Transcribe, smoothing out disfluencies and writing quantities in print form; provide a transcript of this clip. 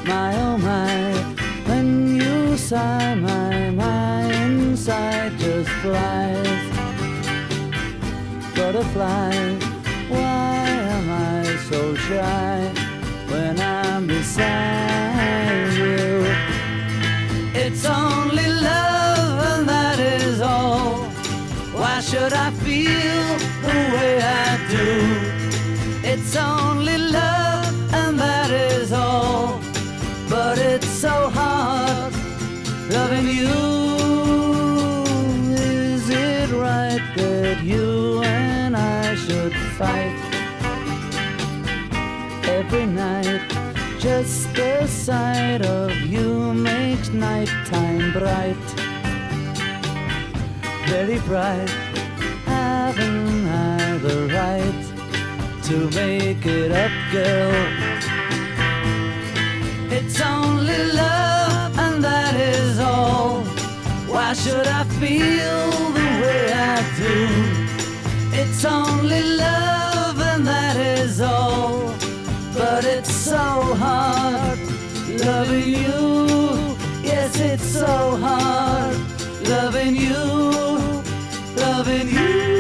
My oh my, when you sigh, my inside just flies. Butterfly, why am I so shy when I'm beside you? It's only love and that is all. Why should I feel the way I do? It's only love and that is all. But it's so hard loving you. Is it right that you and I should fight every night? Just the sight of you makes nighttime bright, very bright. Haven't I the right to make it up, girl? It's only love and that is all. Why should I feel the way I do? It's only love and that is all. But it's so hard loving you. Yes, it's so hard loving you, loving you.